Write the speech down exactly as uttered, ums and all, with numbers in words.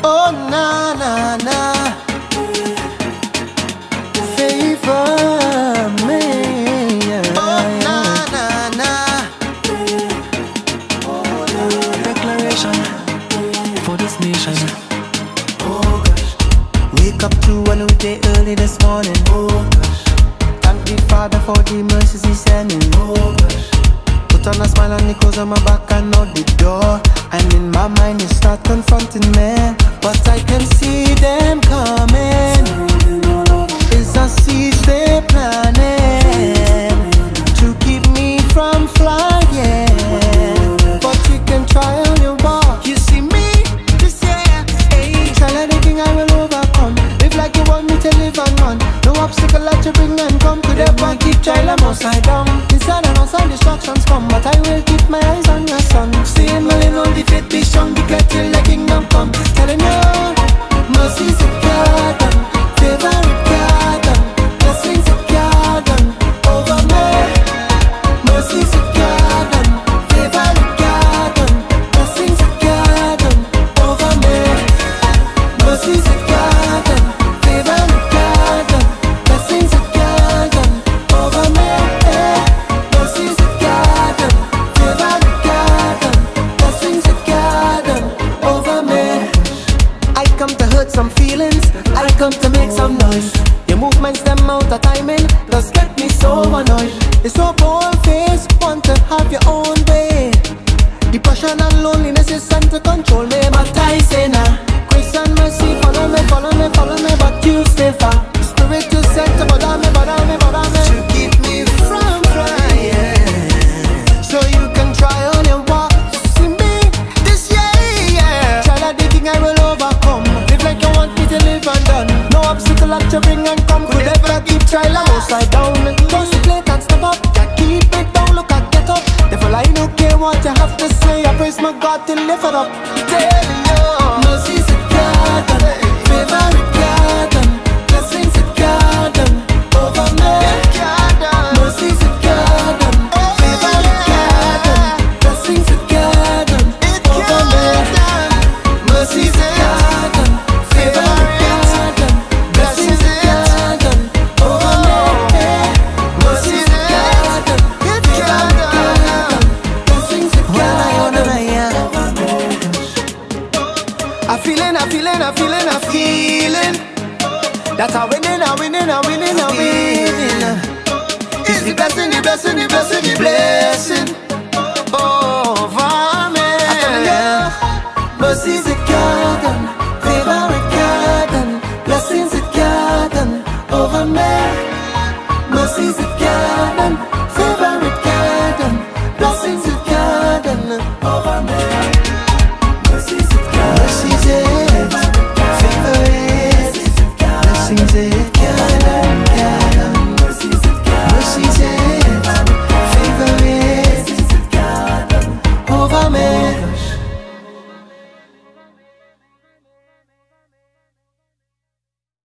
Oh na na na, favor me. Oh na na na, Declaration for this nation. oh gosh. Wake up to a new day early this morning. Oh gosh. Thank the Father for the mercies He's sending. Oh gosh. Put on a smile and it goes on my back and out the door. And in my mind it start confronting me, but I can see them coming. It's a seeds they planning to keep me from flying. But you can try on your walk. You see me this year, hey. Try anything I will overcome. Live like you want me to live and run. No obstacle that you bring and come. Could ever keep child I'm upside down. Inside and outside distractions come, but I will keep my eyes on your son. Seeing well in all the faith be strong. Declare till the kingdom come. Telling you, mercy's a garden, favor a garden, blessings a garden over me. Mercy's a garden, favor a garden, blessings a garden over me. Mercy's a garden, favor a garden, blessings a garden over me. Mercy's a garden, favor a garden, blessings a garden over me. I come to hurt some feelings, I come to make some noise. Your movements, them out of timing, just get me so annoyed. It's so bold face, want to have your own way. Depression and loneliness is sent to control me, but I say nah. Grace and mercy, follow me, follow me, follow me, but you stay far. Spirit to set to bother me, bother me, bother me, to keep me from flying. So you can try on your walk. See me this year, yeah. Try that digging, I will overcome. Live like you want me to live and done. No obstacle that you bring and come. Could ever keep trial and upside down. Contemplate and step up, yeah, keep it down, look and get up. Therefore I don't care what you have to say. I praise my God to lift it up. Telling you, mercy's a garden, favor a garden, blessings a garden over me. Mercy's a garden, favor a garden, blessings a garden over me. Mercy's a garden, favor a garden, blessings a garden over me. Mercy's a garden, favor a garden, blessings a garden over me. I'm feeling, I'm feeling, I'm feeling, I'm feeling that I'm winning, I'm winning, I'm winning, I'm winning. It's the blessing, the blessing, the blessing, the blessing over me. Mercy's a garden, favor a garden, blessings a garden over me. Mercy's a garden, favor a garden, blessings a